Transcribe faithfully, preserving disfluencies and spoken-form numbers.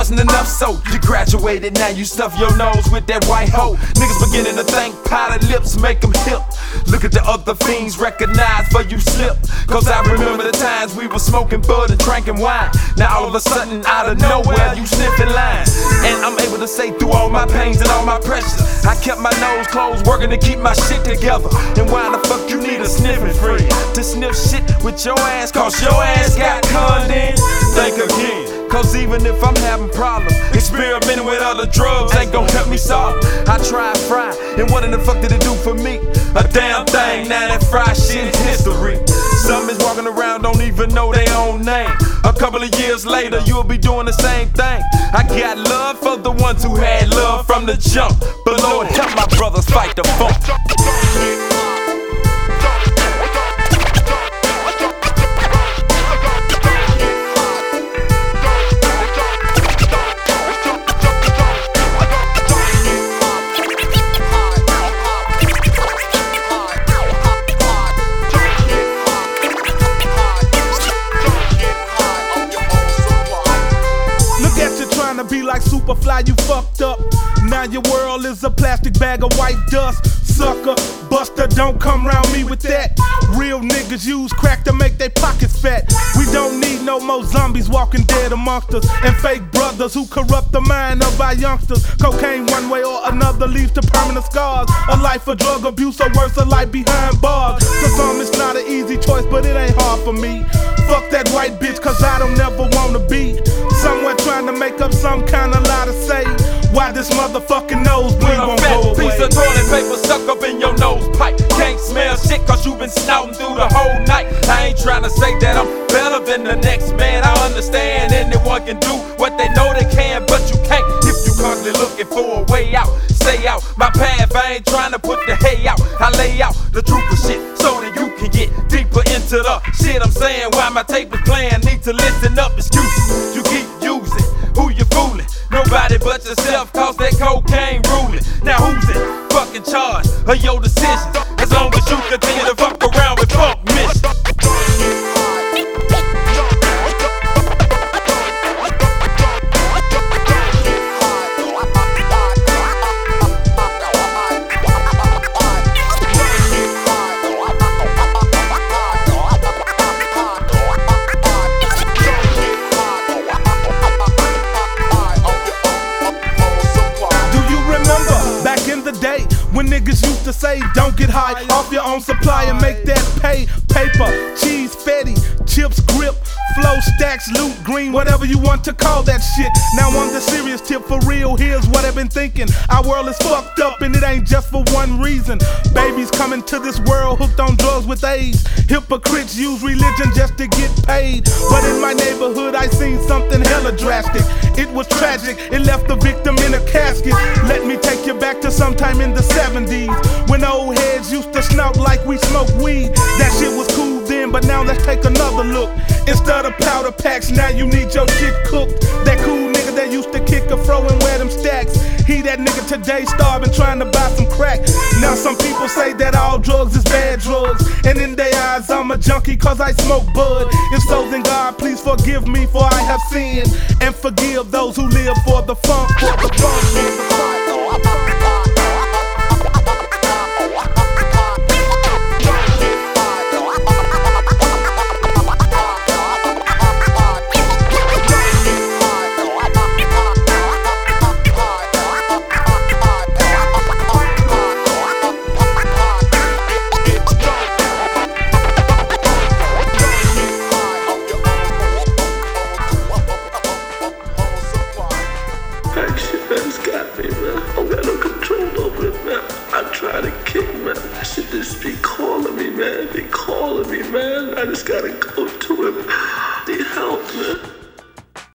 wasn't enough, so you graduated, now you stuff your nose with that white hoe. Niggas beginning to think powdered lips make them hip. Look at the other fiends, recognize for you slip. Cause I remember the times we were smoking bud and drinking wine. Now all of a sudden, out of nowhere, you sniffing lines. And I'm able to say through all my pains and all my pressures, I kept my nose closed, working to keep my shit together. And why the fuck you need a sniffing friend to sniff shit with your ass? Cause your ass got conned in. Think again, cause even if I'm having problems, experimenting with other drugs ain't gon' help me solve. I tried fry, and what in the fuck did it do for me? A damn thing, now that fry shit is history. Some is walking around, don't even know their own name. A couple of years later, you'll be doing the same thing. I got love for the ones who had love from the jump, but Lord help my brothers fight the funk. To be like Superfly, you fucked up. Now your world is a plastic bag of white dust. Sucker, buster, don't come round me with that. Real niggas use crack to make their pockets fat. We don't need no more zombies walking dead amongst us, and fake brothers who corrupt the mind of our youngsters. Cocaine one way or another leaves to permanent scars. A life of drug abuse or worse, a life behind bars. To some it's not an easy choice, but it ain't hard for me. Fuck that white bitch, cause I don't ever wanna be somewhere trying to make up some kind of lie to say why this motherfucking nosebleed won't go away. Piece of toilet paper stuck up in your nose pipe. Can't smell shit cause you been snouting through the whole night. I ain't trying to say that I'm better than the next man. I understand anyone can do what they know they can, but you can't if you constantly looking for a way out. Stay out my path, I ain't trying to put the hay out. I lay out the truth of shit so that you can get deeper into the shit I'm saying. While my tape is playing, need to listen up. Excuses you keep using, who you fooling? Nobody but yourself, cause that cocaine ruling. Now who's in fucking charge of your decisions? As long as you continue to fuck around with funk missions. Day when niggas used to say don't get high off your own supply and make that pay. Paper, cheese, fatty, chips, grip, flow, stacks, loot, green, whatever you want to call that shit. Now on the serious tip, for real, here's what I've been thinking. Our world is fucked up and it ain't just for one reason. Babies coming to this world hooked on drugs with AIDS. Hypocrites use religion just to get paid. But in my neighborhood I seen something hella drastic. It was tragic, it left the victim in a casket. Let me take you back to sometime in the seventies, when old heads used to snout like we smoke weed. That shit was cool then, but now let's take another look. Instead of powder packs, now you need your shit cooked. That cool nigga that used to kick a fro and wear them stacks, he that nigga today starving trying to buy some crack. Now some people say that all drugs is bad drugs, and in their eyes I'm a junkie cause I smoke bud. If so, then God please forgive me for I have sinned, and forgive those who live for the funk, for the funk, for the funk. I should just be calling me, man. Be calling me, man. I just gotta go